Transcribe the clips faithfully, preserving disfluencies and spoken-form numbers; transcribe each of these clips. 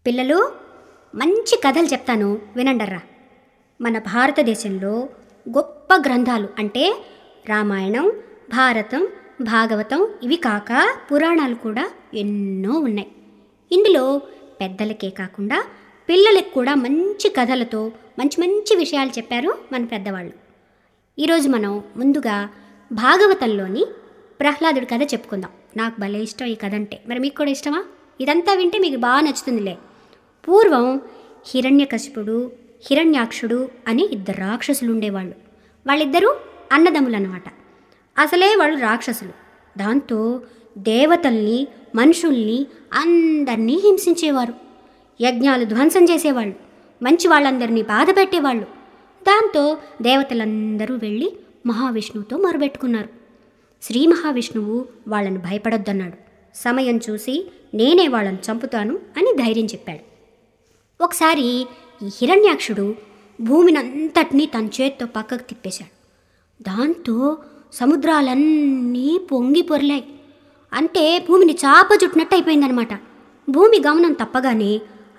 పిల్లలు, మంచి కథలు చెప్తాను వినండర్రా. మన భారతదేశంలో గొప్ప గ్రంథాలు అంటే రామాయణం, భారతం, భాగవతం ఇవి కాక పురాణాలు కూడా ఎన్నో ఉన్నాయి. ఇందులో పెద్దలకే కాకుండా పిల్లలకు కూడా మంచి కథలతో మంచి మంచి విషయాలు చెప్పారు మన పెద్దవాళ్ళు. ఈరోజు మనం ముందుగా భాగవతంలోని ప్రహ్లాదుడి కథ చెప్పుకుందాం. నాకు భలే ఇష్టం ఈ కథ అంటే. మరి మీకు కూడా ఇష్టమా? ఇదంతా వింటే మీకు బాగా నచ్చుతుందిలే. పూర్వం హిరణ్యకశిపుడు, హిరణ్యాక్షుడు అని ఇద్దరు రాక్షసులు ఉండేవాళ్ళు. వాళ్ళిద్దరూ అన్నదమ్ములు అన్నమాట. అసలే వాళ్ళు రాక్షసులు. దాంతో దేవతల్ని, మనుషుల్ని అందరినీ హింసించేవారు. యజ్ఞాలు ధ్వంసం చేసేవాళ్ళు. మంచి వాళ్ళందరినీ బాధ పెట్టేవాళ్ళు. దాంతో దేవతలందరూ వెళ్ళి మహావిష్ణువుతో మొరబెట్టుకున్నారు. శ్రీ మహావిష్ణువు వాళ్ళని భయపడొద్దన్నాడు. సమయం చూసి నేనే వాళ్ళని చంపుతాను అని ధైర్యం చెప్పాడు. ఒకసారి ఈ హిరణ్యాక్షుడు భూమినంతటినీ తన చేత్తో పక్కకు తిప్పేశాడు. దాంతో సముద్రాలన్నీ పొంగి పొర్లాయి. అంటే భూమిని చాప చుట్టినట్టు అయిపోయిందనమాట. భూమి గమనం తప్పగానే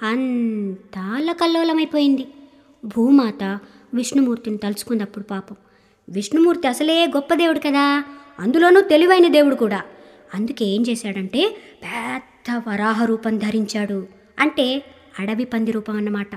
అంతా అల్లకల్లోలమైపోయింది. భూమాత విష్ణుమూర్తిని తలుచుకున్నప్పుడు పాపం. విష్ణుమూర్తి అసలే గొప్ప దేవుడు కదా, అందులోనూ తెలివైన దేవుడు కూడా. అందుకే ఏం చేశాడంటే పెద్ద వరాహ రూపం ధరించాడు. అంటే అడవి పంది రూపం అన్నమాట.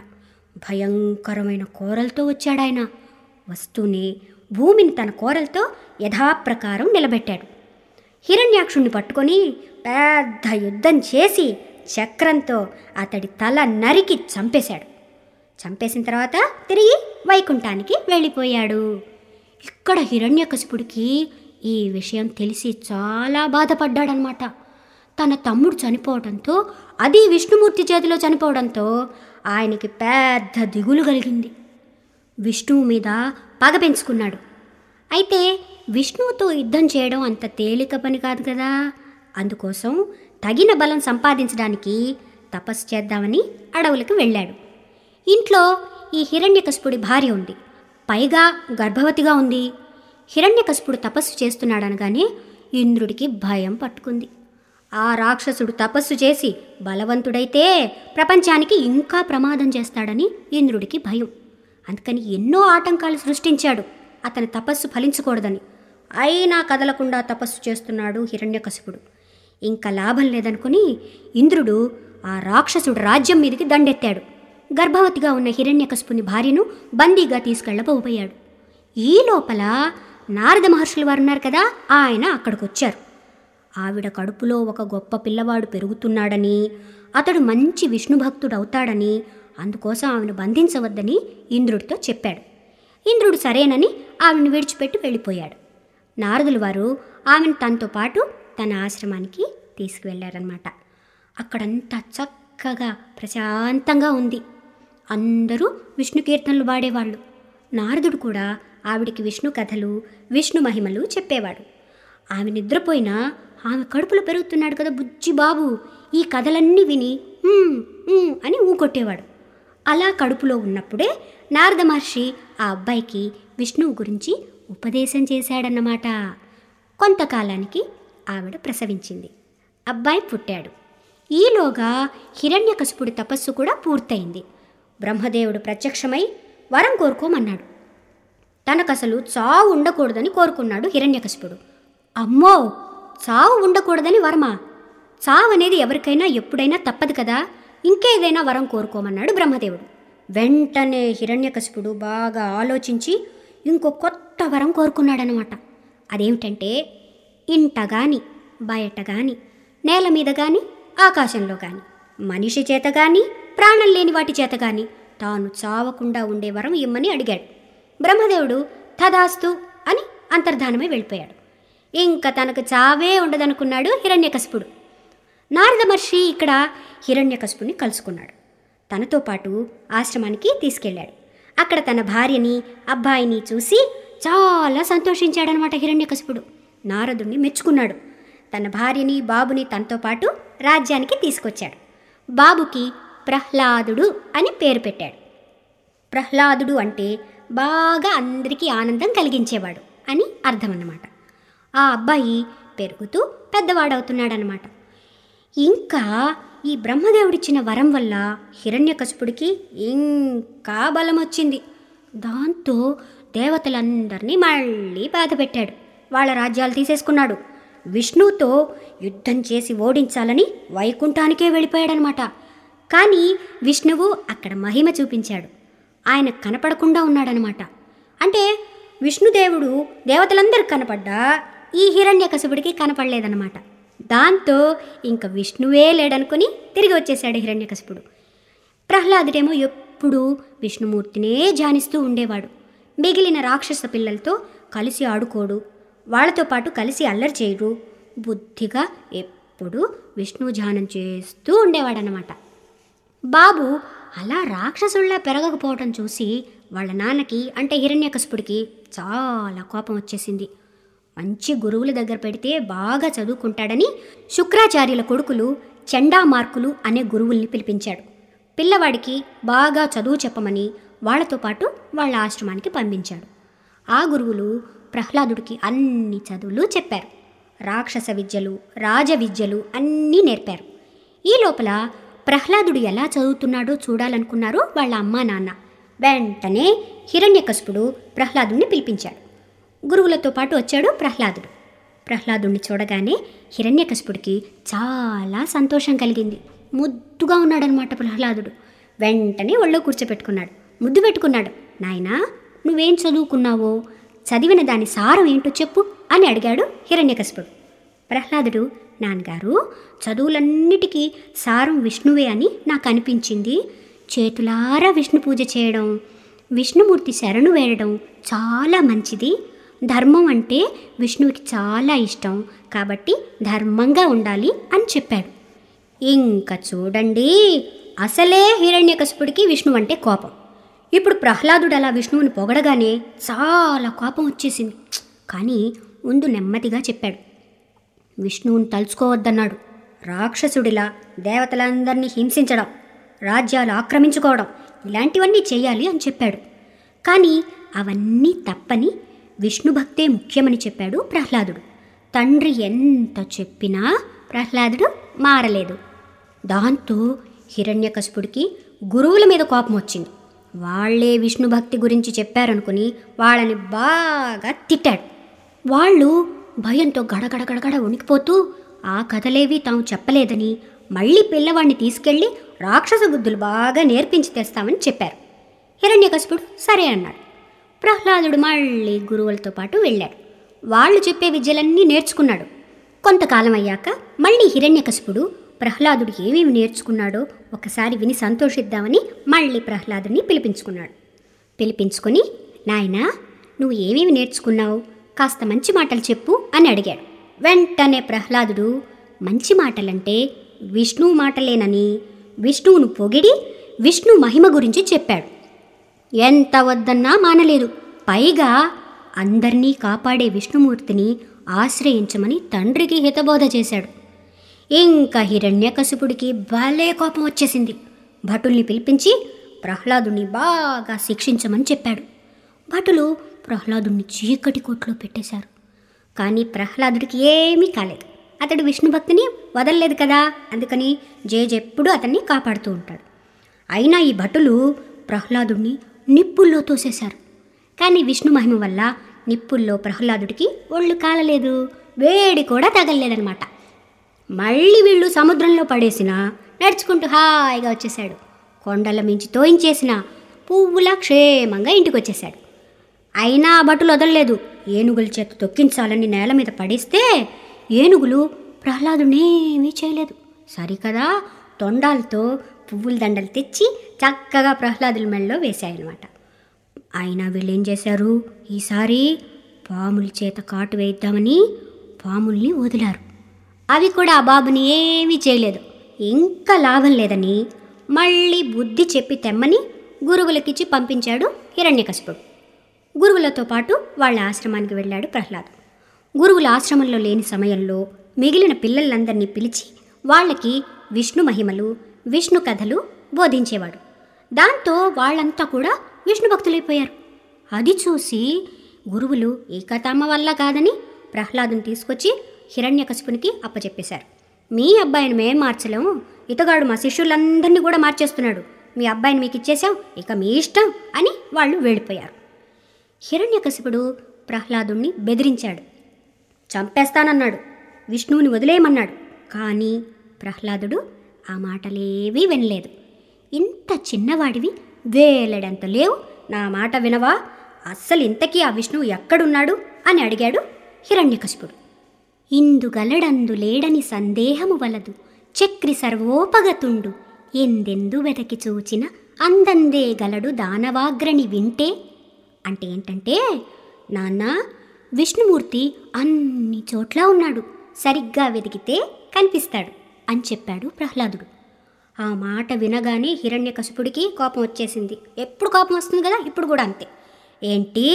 భయంకరమైన కోరలతో వచ్చాడాయన. వస్తూనే భూమిని తన కోరలతో యథాప్రకారం నిలబెట్టాడు. హిరణ్యాక్షుణ్ణి పట్టుకొని పెద్ద యుద్ధం చేసి చక్రంతో అతడి తల నరికి చంపేశాడు. చంపేసిన తర్వాత తిరిగి వైకుంఠానికి వెళ్ళిపోయాడు. ఇక్కడ హిరణ్యకశిపుడికి ఈ విషయం తెలిసి చాలా బాధపడ్డాడనమాట. తన తమ్ముడు చనిపోవడంతో, అది విష్ణుమూర్తి చేతిలో చనిపోవడంతో ఆయనకి పెద్ద దిగులు కలిగింది. విష్ణువు మీద పగ పెంచుకున్నాడు. అయితే విష్ణువుతో యుద్ధం చేయడం అంత తేలిక పని కాదు కదా. అందుకోసం తగిన బలం సంపాదించడానికి తపస్సు చేద్దామని అడవులకు వెళ్ళాడు. ఇంట్లో ఈ హిరణ్యకశిపుడి భార్య ఉంది. పైగా గర్భవతిగా ఉంది. హిరణ్యకశిపుడు తపస్సు చేస్తున్నాడనగానే ఇంద్రుడికి భయం పట్టుకుంది. ఆ రాక్షసుడు తపస్సు చేసి బలవంతుడైతే ప్రపంచానికి ఇంకా ప్రమాదం చేస్తాడని ఇంద్రుడికి భయం. అందుకని ఎన్నో ఆటంకాలు సృష్టించాడు అతని తపస్సు ఫలించకూడదని. అయినా కదలకుండా తపస్సు చేస్తున్నాడు హిరణ్యకశిపుడు. ఇంకా లాభం లేదనుకుని ఇంద్రుడు ఆ రాక్షసుడు రాజ్యం మీదకి దండెత్తాడు. గర్భవతిగా ఉన్న హిరణ్యకశిపుని భార్యను బందీగా తీసుకెళ్లబోయాడు. ఈ లోపల నారద మహర్షులు వారు ఉన్నారు కదా, ఆయన అక్కడికి వచ్చారు. ఆవిడ కడుపులో ఒక గొప్ప పిల్లవాడు పెరుగుతున్నాడని, అతడు మంచి విష్ణు భక్తుడు అవుతాడని, అందుకోసం ఆమెను బంధించవద్దని ఇంద్రుడితో చెప్పాడు. ఇంద్రుడు సరేనని ఆమెను విడిచిపెట్టి వెళ్ళిపోయాడు. నారదులు వారు ఆమెను తనతో పాటు తన ఆశ్రమానికి తీసుకువెళ్ళారన్నమాట. అక్కడంతా చక్కగా ప్రశాంతంగా ఉంది. అందరూ విష్ణు కీర్తనలు పాడేవాళ్ళు. నారదుడు కూడా ఆవిడికి విష్ణు కథలు, విష్ణు మహిమలు చెప్పేవాడు. ఆమె నిద్రపోయినా ఆమె కడుపులో పెరుగుతున్నాడు కదా బుజ్జి బాబు, ఈ కథలన్నీ విని అని ఊకొట్టేవాడు. అలా కడుపులో ఉన్నప్పుడే నారద మహర్షి ఆ అబ్బాయికి విష్ణువు గురించి ఉపదేశం చేశాడన్నమాట. కొంతకాలానికి ఆవిడ ప్రసవించింది. అబ్బాయి పుట్టాడు. ఈలోగా హిరణ్యకశిపుడి తపస్సు కూడా పూర్తయింది. బ్రహ్మదేవుడు ప్రత్యక్షమై వరం కోరుకోమన్నాడు. తనకసలు చావు ఉండకూడదని కోరుకున్నాడు హిరణ్యకశిపుడు. అమ్మో, చావు ఉండకూడదని వరమా? చావు అనేది ఎవరికైనా ఎప్పుడైనా తప్పదు కదా, ఇంకేదైనా వరం కోరుకోమన్నాడు బ్రహ్మదేవుడు. వెంటనే హిరణ్యకశిపుడు బాగా ఆలోచించి ఇంకో కొత్త వరం కోరుకున్నాడనమాట. అదేమిటంటే, ఇంట గాని, బయట గాని, నేల మీద గాని, ఆకాశంలో గాని, మనిషి చేత గాని, ప్రాణం లేని వాటి చేత గాని తాను చావకుండా ఉండే వరం ఇమ్మని అడిగాడు. బ్రహ్మదేవుడు తదాస్తు అని అంతర్ధానమై వెళ్ళిపోయాడు. ఇంకా తనకు చావే ఉండదనుకున్నాడు హిరణ్యకశిపుడు. నారద మహర్షి ఇక్కడ హిరణ్యకశిపుని కలుసుకున్నాడు. తనతో పాటు ఆశ్రమానికి తీసుకెళ్ళాడు. అక్కడ తన భార్యని, అబ్బాయిని చూసి చాలా సంతోషించాడనమాట హిరణ్యకశిపుడు. నారదుడిని మెచ్చుకున్నాడు. తన భార్యని, బాబుని తనతో పాటు రాజ్యానికి తీసుకొచ్చాడు. బాబుకి ప్రహ్లాదుడు అని పేరు పెట్టాడు. ప్రహ్లాదుడు అంటే బాగా అందరికీ ఆనందం కలిగించేవాడు అని అర్థం అన్నమాట. ఆ అబ్బాయి పెరుగుతూ పెద్దవాడవుతున్నాడనమాట. ఇంకా ఈ బ్రహ్మదేవుడిచ్చిన వరం వల్ల హిరణ్యకశిపుడికి ఇంకా బలం వచ్చింది. దాంతో దేవతలందరినీ మళ్ళీ బాధ పెట్టాడు. వాళ్ళ రాజ్యాలు తీసేసుకున్నాడు. విష్ణువుతో యుద్ధం చేసి ఓడించాలని వైకుంఠానికే వెళ్ళిపోయాడనమాట. కానీ విష్ణువు అక్కడ మహిమ చూపించాడు. ఆయన కనపడకుండా ఉన్నాడనమాట. అంటే విష్ణుదేవుడు దేవతలందరికి కనపడ్డా ఈ హిరణ్యకశిపుడికి కనపడలేదన్నమాట. దాంతో ఇంక విష్ణువే లేడనుకుని తిరిగి వచ్చేశాడు హిరణ్యకశిపుడు. ప్రహ్లాదుడేమో ఎప్పుడూ విష్ణుమూర్తినే ధ్యానిస్తూ ఉండేవాడు. మిగిలిన రాక్షస పిల్లలతో కలిసి ఆడుకోడు, వాళ్లతో పాటు కలిసి అల్లరి చేయడు. బుద్ధిగా ఎప్పుడూ విష్ణు ధ్యానం చేస్తూ ఉండేవాడనమాట. బాబు అలా రాక్షసుల్లా పెరగకపోవడం చూసి వాళ్ళ నాన్నకి అంటే హిరణ్యకశిపుడికి చాలా కోపం వచ్చేసింది. మంచి గురువుల దగ్గర పెడితే బాగా చదువుకుంటాడని శుక్రాచార్యుల కొడుకులు చండామార్కులు అనే గురువుల్ని పిలిపించాడు. పిల్లవాడికి బాగా చదువు చెప్పమని వాళ్లతో పాటు వాళ్ళ ఆశ్రమానికి పంపించాడు. ఆ గురువులు ప్రహ్లాదుడికి అన్ని చదువులు చెప్పారు. రాక్షస విద్యలు, రాజ విద్యలు అన్నీ నేర్పారు. ఈ లోపల ప్రహ్లాదుడు ఎలా చదువుతున్నాడో చూడాలనుకున్నారు వాళ్ళ అమ్మా నాన్న. వెంటనే హిరణ్యకశిపుడు ప్రహ్లాదుడిని పిలిపించాడు. గురువులతో పాటు వచ్చాడు ప్రహ్లాదుడు. ప్రహ్లాదుడిని చూడగానే హిరణ్యకశిపుడికి చాలా సంతోషం కలిగింది. ముద్దుగా ఉన్నాడనమాట ప్రహ్లాదుడు. వెంటనే ఒళ్ళో కూర్చోపెట్టుకున్నాడు, ముద్దు పెట్టుకున్నాడు. నాయనా, నువ్వేం చదువుకున్నావో, చదివిన దాని సారం ఏంటో చెప్పు అని అడిగాడు హిరణ్యకశిపుడు. ప్రహ్లాదుడు, నాన్నగారు, చదువులన్నిటికీ సారం విష్ణువే అని నాకు అనిపించింది. చేతులారా విష్ణు పూజ చేయడం, విష్ణుమూర్తి శరణు వేయడం చాలా మంచిది. ధర్మం అంటే విష్ణువుకి చాలా ఇష్టం, కాబట్టి ధర్మంగా ఉండాలి అని చెప్పాడు. ఇంకా చూడండి, అసలే హిరణ్యకశిపుడికి విష్ణువు అంటే కోపం. ఇప్పుడు ప్రహ్లాదుడు అలా విష్ణువుని పొగడగానే చాలా కోపం వచ్చేసింది. కానీ ముందు నెమ్మదిగా చెప్పాడు. విష్ణువుని తలుచుకోవద్దన్నాడు. రాక్షసుడిలా దేవతలందరినీ హింసించడం, రాజ్యాలు ఆక్రమించుకోవడం ఇలాంటివన్నీ చేయాలి అని చెప్పాడు. కానీ అవన్నీ తప్పని విష్ణు భక్తే ముఖ్యమని చెప్పాడు ప్రహ్లాదుడు. తండ్రి ఎంత చెప్పినా ప్రహ్లాదుడు మారలేదు. దాంతో హిరణ్యకశిపుడికి గురువుల మీద కోపం వచ్చింది. వాళ్లే విష్ణు భక్తి గురించి చెప్పారనుకుని వాళ్ళని బాగా తిట్టాడు. వాళ్ళు భయంతో గడగడ గడగడ వణికిపోతూ ఆ కథలేవి తాము చెప్పలేదని మళ్ళీ పిల్లవాడిని తీసుకెళ్లి రాక్షస బుద్ధులు బాగా నేర్పించి తెస్తామని చెప్పారు. హిరణ్యకశిపుడు సరే అన్నాడు. ప్రహ్లాదుడు మళ్ళీ గురువులతో పాటు వెళ్ళాడు. వాళ్ళు చెప్పే విద్యలన్నీ నేర్చుకున్నాడు. కొంతకాలం అయ్యాక మళ్ళీ హిరణ్యకశిపుడు ప్రహ్లాదుడు ఏమేమి నేర్చుకున్నాడో ఒకసారి విని సంతోషిద్దామని మళ్ళీ ప్రహ్లాదుడిని పిలిపించుకున్నాడు. పిలిపించుకొని, నాయనా, నువ్వు ఏమేమి నేర్చుకున్నావు, కాస్త మంచి మాటలు చెప్పు అని అడిగాడు. వెంటనే ప్రహ్లాదుడు మంచి మాటలంటే విష్ణువు మాటలేనని విష్ణువును పొగిడి విష్ణు మహిమ గురించి చెప్పాడు. ఎంత వద్దన్నా మానలేదు. పైగా అందరినీ కాపాడే విష్ణుమూర్తిని ఆశ్రయించమని తండ్రికి హితబోధ చేశాడు. ఇంకా హిరణ్యకశిపుడికి భలే కోపం వచ్చేసింది. భటుల్ని పిలిపించి ప్రహ్లాదుని బాగా శిక్షించమని చెప్పాడు. భటులు ప్రహ్లాదుని చీకటి కోట్లో పెట్టేశారు. కానీ ప్రహ్లాదుడికి ఏమీ కాలేదు. అతడు విష్ణు భక్తిని వదలలేదు కదా, అందుకని జేజెప్పుడు అతన్ని కాపాడుతూ ఉంటాడు. అయినా ఈ భటులు ప్రహ్లాదుడిని నిప్పుల్లో తోసేశారు. కానీ విష్ణు మహిమ వల్ల నిప్పుల్లో ప్రహ్లాదుడికి ఒళ్ళు కాలలేదు, వేడి కూడా తగలలేదనమాట. మళ్ళీ వీళ్ళు సముద్రంలో పడేసిన నడుచుకుంటూ హాయిగా వచ్చేశాడు. కొండల మించి తోయించేసిన పువ్వులా క్షేమంగా ఇంటికి వచ్చేశాడు. అయినా భటులు వదలలేదు. ఏనుగుల చేత తొక్కించాలని నేల మీద పడేస్తే ఏనుగులు ప్రహ్లాదునేమీ చేయలేదు. సరికదా తొండాలతో పువ్వుల దండలు తెచ్చి చక్కగా ప్రహ్లాదుల మెడలో వేశాయన్నమాట. అయినా వీళ్ళు ఏం చేశారు, ఈసారి పాముల చేత కాటు వేద్దామని పాముల్ని వదిలారు. అవి కూడా ఆ బాబుని ఏమీ చేయలేదు. ఇంకా లాభం లేదని మళ్ళీ బుద్ధి చెప్పి తెమ్మని గురువులకిచ్చి పంపించాడు హిరణ్యకశిపుడు. గురువులతో పాటు వాళ్ళ ఆశ్రమానికి వెళ్ళాడు ప్రహ్లాదు. గురువుల ఆశ్రమంలో లేని సమయంలో మిగిలిన పిల్లలందరినీ పిలిచి వాళ్ళకి విష్ణు మహిమలు, విష్ణు కథలు బోధించేవాడు. దాంతో వాళ్ళంతా కూడా విష్ణు భక్తులైపోయారు. అది చూసి గురువులు ఈ కథ అమ్మ వల్ల కాదని ప్రహ్లాదుని తీసుకొచ్చి హిరణ్యకశిపునికి అప్పచెప్పేశారు. మీ అబ్బాయిని మేం మార్చలేము, ఇతగాడు మా శిష్యులందరినీ కూడా మార్చేస్తున్నాడు. మీ అబ్బాయిని మీకు ఇచ్చేసాం, ఇక మీ ఇష్టం అని వాళ్ళు వెళ్ళిపోయారు. హిరణ్యకశిపుడు ప్రహ్లాదుణ్ణి బెదిరించాడు, చంపేస్తానన్నాడు, విష్ణువుని వదిలేయమన్నాడు. కానీ ప్రహ్లాదుడు ఆ మాటలేవీ వినలేదు. ఇంత చిన్నవాడివి, వేలెడంత లేవు, నా మాట వినవా? అస్సలు ఇంతకీ ఆ విష్ణువు ఎక్కడున్నాడు అని అడిగాడు హిరణ్యకశిపుడు. ఇందుగలడందు లేడని సందేహము వలదు, చక్రి సర్వోపగతుండు, ఎందెందు వెదకి చూచిన అందందే గలడు దానవాగ్రణి వింటే. అంటే ఏంటంటే, నాన్న, విష్ణుమూర్తి అన్ని చోట్ల ఉన్నాడు, సరిగ్గా వెతికితే కనిపిస్తాడు అని చెప్పాడు ప్రహ్లాదుడు. ఆ మాట వినగానే హిరణ్యకశిపుడికి కోపం వచ్చేసింది. ఎప్పుడు కోపం వస్తుంది కదా, ఇప్పుడు కూడా అంతే. ఏంటి,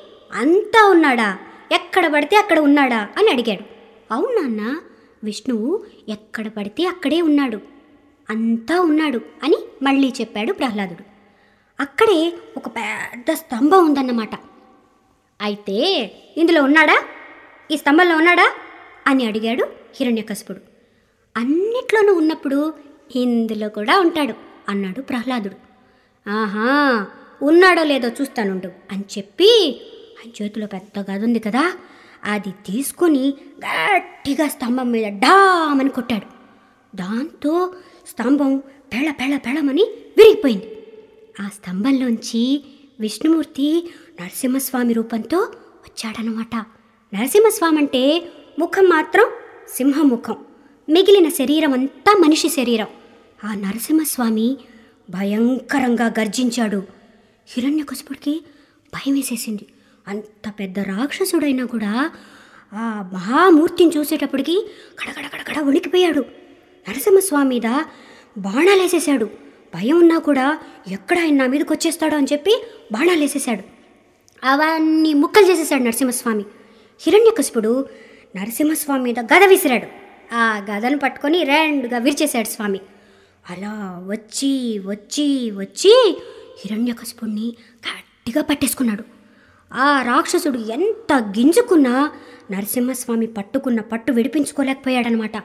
అంతా ఉన్నాడా? ఎక్కడ పడితే అక్కడ ఉన్నాడా అని అడిగాడు. అవును నాన్న, విష్ణువు ఎక్కడ పడితే అక్కడే ఉన్నాడు, అంతా ఉన్నాడు అని మళ్ళీ చెప్పాడు ప్రహ్లాదుడు. అక్కడే ఒక పెద్ద స్తంభం ఉందన్నమాట. అయితే ఇందులో ఉన్నాడా, ఈ స్తంభంలో ఉన్నాడా అని అడిగాడు హిరణ్యకశిపుడు. అన్నిట్లోనూ ఉన్నప్పుడు ఇందులో కూడా ఉంటాడు అన్నాడు ప్రహ్లాదుడు. ఆహా, ఉన్నాడో లేదో చూస్తానుండు అని చెప్పి ఆయన చేతిలో పెద్ద గది ఉంది కదా, అది తీసుకుని గట్టిగా స్తంభం మీద డామని కొట్టాడు. దాంతో స్తంభం పెళ పెళ పెళమని విరిగిపోయింది. ఆ స్తంభంలోంచి విష్ణుమూర్తి నరసింహస్వామి రూపంతో వచ్చాడనమాట. నరసింహస్వామి అంటే ముఖం మాత్రం సింహముఖం, మిగిలిన శరీరం అంతా మనిషి శరీరం. ఆ నరసింహస్వామి భయంకరంగా గర్జించాడు. హిరణ్యకశిపుడికి భయం వేసేసింది. అంత పెద్ద రాక్షసుడైనా కూడా ఆ మహామూర్తిని చూసేటప్పటికి కడగడగడగడ వణికిపోయాడు. నరసింహస్వామి మీద బాణాలు వేసేశాడు. భయం ఉన్నా కూడా ఎక్కడ ఆయన నా మీదకి వచ్చేస్తాడో అని చెప్పి బాణాలు వేసేశాడు. అవన్నీ ముక్కలు చేసేశాడు నరసింహస్వామి. హిరణ్యకశిపుడు నరసింహస్వామి మీద గద విసిరాడు. ఆ గదను పట్టుకొని రెండుగా విరిచేశాడు స్వామి. అలా వచ్చి వచ్చి వచ్చి హిరణ్యకశిపుడిని గట్టిగా పట్టేసుకున్నాడు. ఆ రాక్షసుడు ఎంత గింజుకున్నా నరసింహస్వామి పట్టుకున్న పట్టు విడిపించుకోలేకపోయాడనమాట.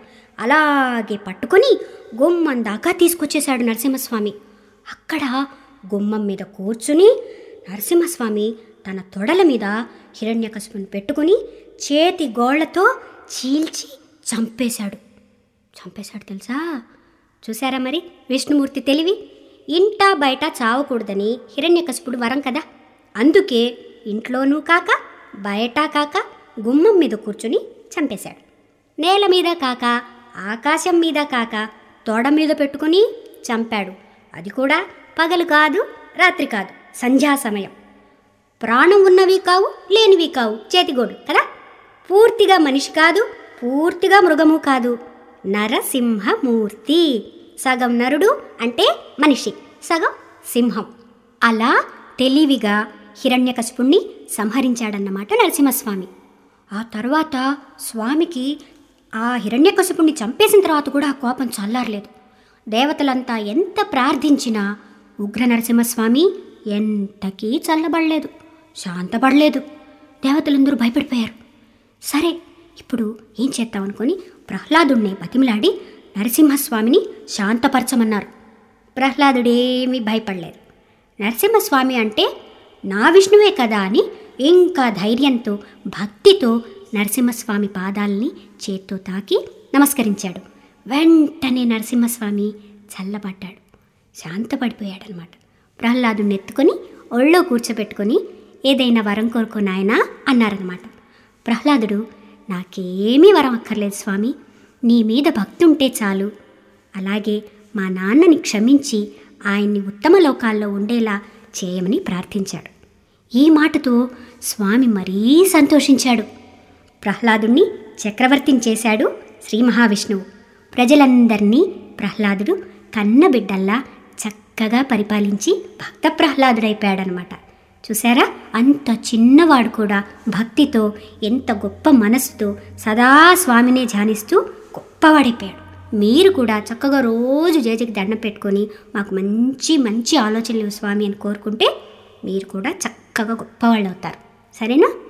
అలాగే పట్టుకొని గుమ్మం దాకా తీసుకొచ్చేశాడు నరసింహస్వామి. అక్కడ గుమ్మం మీద కూర్చుని నరసింహస్వామి తన తొడల మీద హిరణ్యకశిపుని పెట్టుకుని చేతి గోళ్లతో చీల్చి చంపేశాడు. చంపేశాడు తెలుసా? చూసారా మరి విష్ణుమూర్తి తెలివి? ఇంటా బయట చావకూడదని హిరణ్యకశిపుడు వరం కదా, అందుకే ఇంట్లోనూ కాక బయట కాక గుమ్మం మీద కూర్చుని చంపేశాడు. నేల మీద కాక ఆకాశం మీద కాక తోడ మీద పెట్టుకుని చంపాడు. అది కూడా పగలు కాదు, రాత్రి కాదు, సంధ్యా సమయం. ప్రాణం ఉన్నవి కావు, లేనివి కావు చేతిగోడు కదా. పూర్తిగా మనిషి కాదు, పూర్తిగా మృగము కాదు, నరసింహమూర్తి. సగం నరుడు అంటే మనిషి, సగం సింహం. అలా తెలివిగా హిరణ్యకశిపుణ్ణి సంహరించాడన్నమాట నరసింహస్వామి. ఆ తర్వాత స్వామికి ఆ హిరణ్యకశిపుణ్ణి చంపేసిన తర్వాత కూడా ఆ కోపం చల్లారలేదు. దేవతలంతా ఎంత ప్రార్థించినా ఉగ్ర నరసింహస్వామి ఎంతకీ చల్లబడలేదు, శాంతపడలేదు. దేవతలందరూ భయపడిపోయారు. సరే, ఇప్పుడు ఏం చేద్దామనుకొని ప్రహ్లాదుడిని బతిమిలాడి నరసింహస్వామిని శాంతపరచమన్నారు. ప్రహ్లాదుడేమీ భయపడలేదు. నరసింహస్వామి అంటే నా విష్ణువే కదా అని ఇంకా ధైర్యంతో భక్తితో నరసింహస్వామి పాదాలని చేత్తో తాకి నమస్కరించాడు. వెంటనే నరసింహస్వామి చల్లబడ్డాడు, శాంతపడిపోయాడనమాట. ప్రహ్లాదుని ఎత్తుకొని ఒళ్ళో కూర్చోబెట్టుకొని ఏదైనా వరం కోరుకో నాయనా అన్నారనమాట. ప్రహ్లాదుడు, నాకేమీ వరం అక్కర్లేదు స్వామి, నీ మీద భక్తి ఉంటే చాలు. అలాగే మా నాన్నని క్షమించి ఆయన్ని ఉత్తమ లోకాల్లో ఉండేలా చేయమని ప్రార్థించాడు. ఈ మాటతో స్వామి మరీ సంతోషించాడు. ప్రహ్లాదుణ్ణి చక్రవర్తిని చేశాడు శ్రీ మహావిష్ణువు. ప్రజలందరినీ ప్రహ్లాదుడు కన్నబిడ్డల్లా చక్కగా పరిపాలించి భక్త ప్రహ్లాదుడైపోయాడనమాట. చూసారా, అంత చిన్నవాడు కూడా భక్తితో ఎంత గొప్ప మనసుతో సదా స్వామినే ధ్యానిస్తూ గొప్పవాడైపోయాడు. మీరు కూడా చక్కగా రోజు జేజకి దండం పెట్టుకొని మాకు మంచి మంచి ఆలోచనలు స్వామి అని కోరుకుంటే మీరు కూడా చక్కగా గొప్పవాళ్ళు అవుతారు. సరేనా?